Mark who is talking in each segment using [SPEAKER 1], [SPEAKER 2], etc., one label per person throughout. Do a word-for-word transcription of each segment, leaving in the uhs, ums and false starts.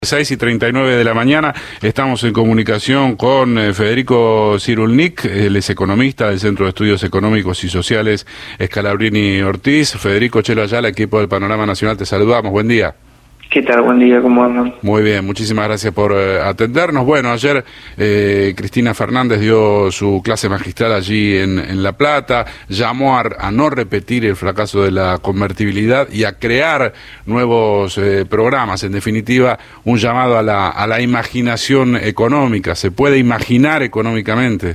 [SPEAKER 1] seis y treinta y nueve de la mañana, estamos en comunicación con eh, Federico Cyrulnik, él es economista del Centro de Estudios Económicos y Sociales Scalabrini Ortiz. Federico, Chelo Ayala, equipo del Panorama Nacional, te saludamos, buen día.
[SPEAKER 2] ¿Qué tal? Buen día, ¿cómo andan?
[SPEAKER 1] Muy bien, muchísimas gracias por eh, atendernos. Bueno, ayer eh, Cristina Fernández dio su clase magistral allí en, en La Plata, llamó a, a no repetir el fracaso de la convertibilidad y a crear nuevos eh, programas. En definitiva, un llamado a la, a la imaginación económica. ¿Se puede imaginar económicamente?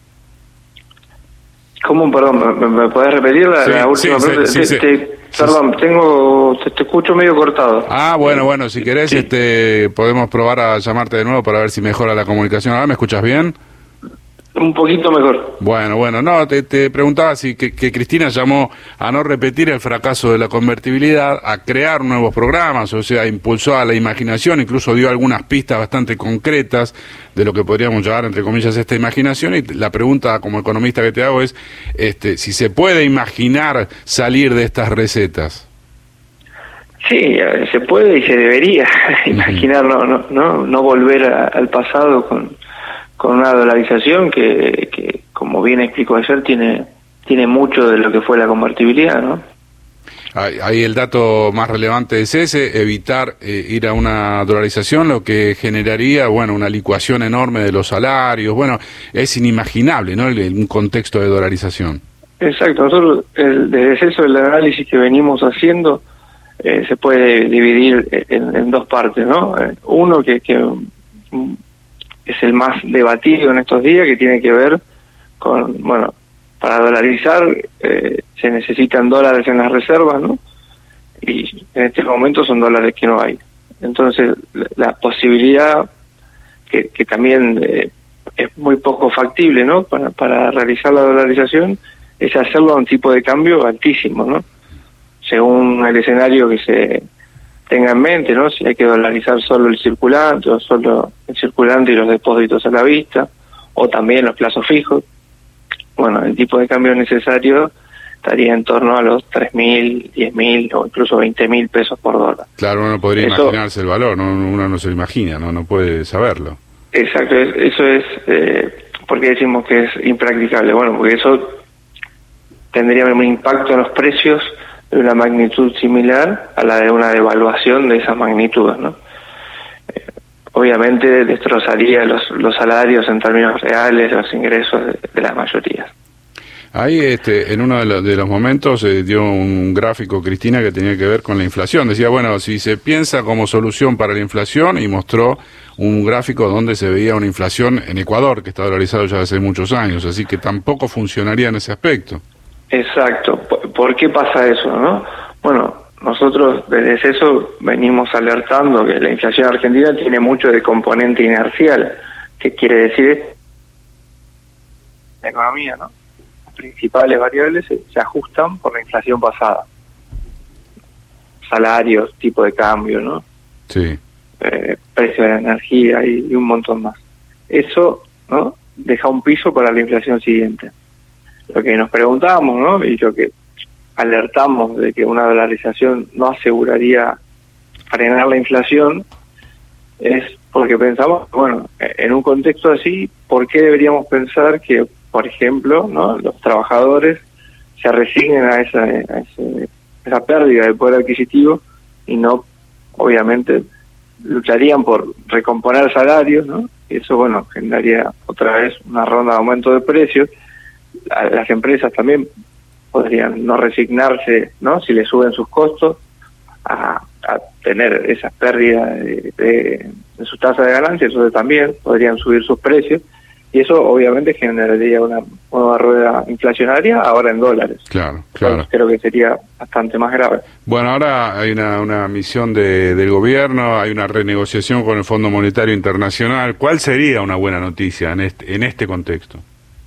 [SPEAKER 2] ¿Cómo? Perdón, ¿me, me podés repetir la,
[SPEAKER 1] Sí,
[SPEAKER 2] la última
[SPEAKER 1] sí,
[SPEAKER 2] pregunta?
[SPEAKER 1] sí,
[SPEAKER 2] Te,
[SPEAKER 1] sí,
[SPEAKER 2] te,
[SPEAKER 1] sí.
[SPEAKER 2] Perdón, tengo, te, te escucho medio cortado.
[SPEAKER 1] Ah, bueno, bueno, si querés,
[SPEAKER 2] Sí.
[SPEAKER 1] este, podemos probar a llamarte de nuevo para ver si mejora la comunicación. ¿Ahora me escuchas bien?
[SPEAKER 2] Un poquito mejor.
[SPEAKER 1] Bueno, bueno, no, te, te preguntaba si que, que Cristina llamó a no repetir el fracaso de la convertibilidad, a crear nuevos programas, o sea, impulsó a la imaginación, incluso dio algunas pistas bastante concretas de lo que podríamos llamar, entre comillas, esta imaginación. Y la pregunta como economista que te hago es, este, si se puede imaginar salir de estas recetas.
[SPEAKER 2] Sí, se puede y se debería imaginar, no, no, no, no volver a, al pasado con, con una dolarización que, que, como bien explicó ayer, tiene, tiene mucho de lo que fue la convertibilidad, ¿no?
[SPEAKER 1] Ahí, ahí el dato más relevante es ese, evitar eh, ir a una dolarización, lo que generaría, bueno, una licuación enorme de los salarios. Bueno, es inimaginable, ¿no?, el, el, un contexto de dolarización.
[SPEAKER 2] Exacto, nosotros el, desde eso el análisis que venimos haciendo eh, se puede dividir en, en dos partes, ¿no? Eh, uno que, que es el más debatido en estos días, que tiene que ver con, bueno, para dolarizar eh, se necesitan dólares en las reservas, ¿no? Y en este momento son dólares que no hay. Entonces, la, la posibilidad, que, que también eh, es muy poco factible, ¿no?, para, para realizar la dolarización, es hacerlo a un tipo de cambio altísimo, ¿no? Según el escenario que se tenga en mente, ¿no? Si hay que dolarizar solo el circulante, o solo el circulante y los depósitos a la vista, o también los plazos fijos. Bueno, el tipo de cambio necesario estaría en torno a los tres mil, diez mil o incluso veinte mil pesos por dólar.
[SPEAKER 1] Claro, uno podría
[SPEAKER 2] Eso,
[SPEAKER 1] imaginarse el valor, ¿no? Uno no se lo imagina, no, no puede saberlo.
[SPEAKER 2] Exacto, eso es, eh, porque decimos que es impracticable. Bueno, porque eso tendría un impacto en los precios de una magnitud similar a la de una devaluación de esas magnitudes, ¿no? Eh, obviamente destrozaría los, los salarios en términos reales, los ingresos de, de la mayoría.
[SPEAKER 1] Ahí, este, en uno de los, de los momentos, eh, dio un gráfico, Cristina, que tenía que ver con la inflación. Decía, bueno, si se piensa como solución para la inflación, y mostró un gráfico donde se veía una inflación en Ecuador, que está dolarizado ya hace muchos años, así que tampoco funcionaría en ese aspecto.
[SPEAKER 2] Exacto. ¿Por qué pasa eso, no? Bueno, nosotros desde eso venimos alertando que la inflación argentina tiene mucho de componente inercial, que quiere decir la economía, ¿no? Las principales variables se, se ajustan por la inflación pasada. Salarios, tipo de cambio, ¿no?
[SPEAKER 1] Sí.
[SPEAKER 2] Eh, precio de la energía y, y un montón más. Eso, ¿no?, deja un piso para la inflación siguiente. Lo que nos preguntamos, ¿no?, y lo que alertamos de que una dolarización no aseguraría frenar la inflación, es porque pensamos, bueno, en un contexto así, ¿por qué deberíamos pensar que, por ejemplo, ¿no?, los trabajadores se resignen a esa, a ese, esa pérdida de poder adquisitivo y no, obviamente, lucharían por recomponer salarios, ¿no? Y eso, bueno, generaría otra vez una ronda de aumento de precios. Las empresas también podrían no resignarse, ¿no?, si le suben sus costos, a, a tener esas pérdidas de, de, de su tasa de ganancia. Entonces también podrían subir sus precios, y eso obviamente generaría una nueva rueda inflacionaria, ahora en dólares.
[SPEAKER 1] Claro, claro.
[SPEAKER 2] Entonces, creo que sería bastante más grave.
[SPEAKER 1] Bueno, ahora hay una, una misión de, del gobierno, hay una renegociación con el Fondo Monetario Internacional. ¿Cuál sería una buena noticia en este, en este contexto?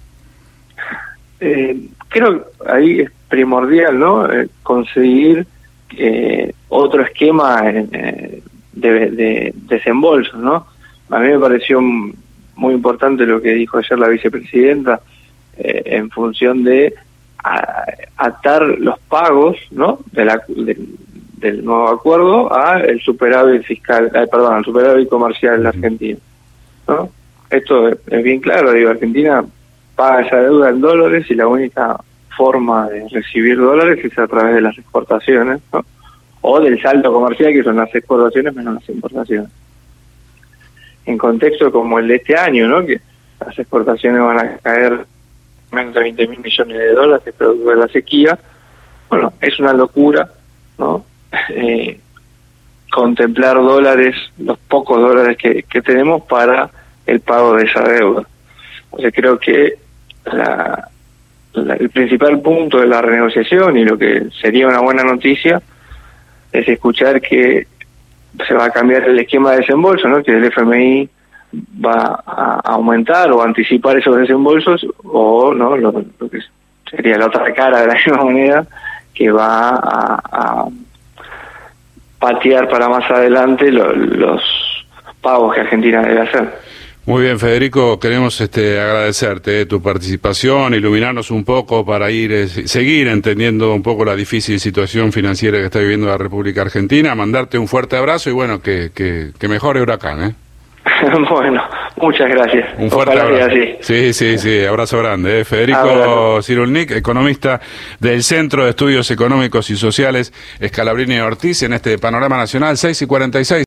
[SPEAKER 2] Eh, creo que ahí es primordial, ¿no?, eh, conseguir eh, otro esquema eh, de, de desembolso, ¿no? A mí me pareció muy importante lo que dijo ayer la vicepresidenta, eh, en función de a, atar los pagos, ¿no?, de, la, de, del nuevo acuerdo a el superávit fiscal, eh, perdón, el superávit comercial de Argentina, ¿no? Esto es, es bien claro, digo, Argentina paga esa deuda en dólares y la única forma de recibir dólares es a través de las exportaciones, ¿no? O del saldo comercial, que son las exportaciones menos las importaciones. En contexto como el de este año, ¿no? Que las exportaciones van a caer menos de veinte mil millones de dólares producto de la sequía, bueno, es una locura, ¿no? Eh, contemplar dólares, los pocos dólares que, que tenemos para el pago de esa deuda. O sea, creo que la, la, el principal punto de la renegociación y lo que sería una buena noticia es escuchar que se va a cambiar el esquema de desembolso, ¿no? Que el F M I va a aumentar o anticipar esos desembolsos, o no lo, lo que sería la otra cara de la misma moneda, que va a, a patear para más adelante lo, los pagos que Argentina debe hacer.
[SPEAKER 1] Muy bien, Federico, queremos este, agradecerte eh, tu participación, iluminarnos un poco para ir eh, seguir entendiendo un poco la difícil situación financiera que está viviendo la República Argentina, mandarte un fuerte abrazo y bueno, que, que, que mejore Huracán, ¿eh?
[SPEAKER 2] Bueno, muchas gracias.
[SPEAKER 1] Un fuerte
[SPEAKER 2] Ojalá
[SPEAKER 1] abrazo.
[SPEAKER 2] Así.
[SPEAKER 1] Sí, sí, sí, abrazo grande. ¿eh? Federico
[SPEAKER 2] Abrazo.
[SPEAKER 1] Cyrulnik, economista del Centro de Estudios Económicos y Sociales Scalabrini Ortiz, en este Panorama Nacional, seis y cuarenta y seis.